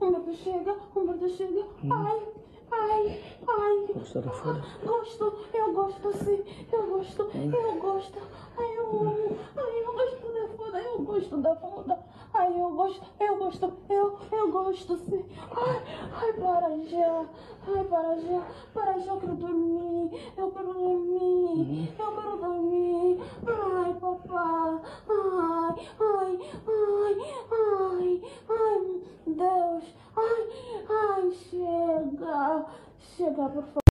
bebê chega, um bebê chega. Ai, ai, ai. Gosta da folha? Gosto, eu gosto sim, eu gosto, eu gosto. Ai, eu amo, ai, eu gosto da foda, eu gosto da foda. Ai, eu gosto, eu gosto sim. Ai, para já, para já, eu quero dormir, eu quero dormir, eu quero dormir. Ai, papá, ai, Deus, ai, chega, por favor.